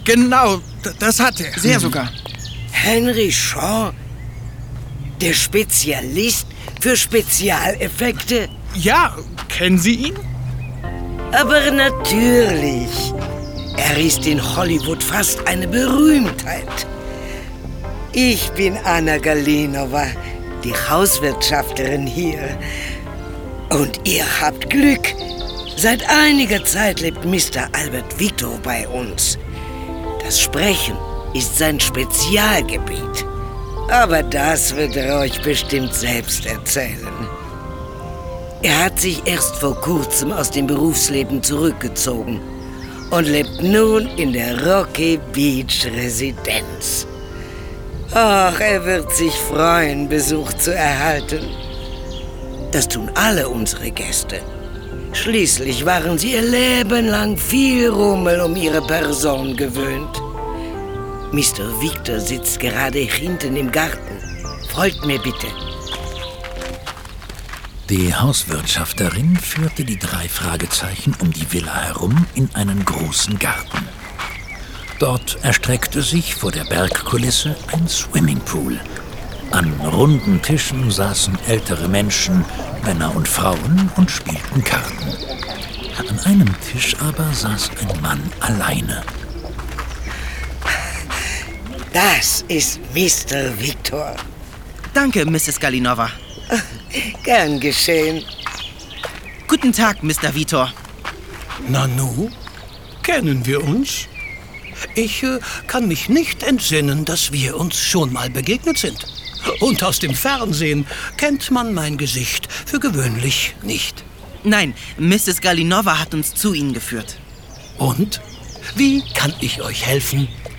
Genau, das hat er. Sehr sogar. Henry Shaw? Der Spezialist für Spezialeffekte? Ja, kennen Sie ihn? Aber natürlich. Er ist in Hollywood fast eine Berühmtheit. Ich bin Anna Galinova, die Hauswirtschafterin hier. Und ihr habt Glück. Seit einiger Zeit lebt Mr. Albert Victor bei uns. Das Sprechen ist sein Spezialgebiet. Aber das wird er euch bestimmt selbst erzählen. Er hat sich erst vor kurzem aus dem Berufsleben zurückgezogen und lebt nun in der Rocky Beach Residenz. Ach, er wird sich freuen, Besuch zu erhalten. Das tun alle unsere Gäste. Schließlich waren sie ihr Leben lang viel Rummel um ihre Person gewöhnt. Mr. Victor sitzt gerade hinten im Garten. Folgt mir bitte. Die Hauswirtschafterin führte die 3 Fragezeichen um die Villa herum in einen großen Garten. Dort erstreckte sich vor der Bergkulisse ein Swimmingpool. An runden Tischen saßen ältere Menschen, Männer und Frauen, und spielten Karten. An einem Tisch aber saß ein Mann alleine. Das ist Mr. Victor. Danke, Mrs. Galinova. Gern geschehen. Guten Tag, Mr. Victor. Nanu, kennen wir uns? Ich kann mich nicht entsinnen, dass wir uns schon mal begegnet sind. Und aus dem Fernsehen kennt man mein Gesicht für gewöhnlich nicht. Nein, Mrs. Galinova hat uns zu Ihnen geführt. Und? Wie kann ich euch helfen?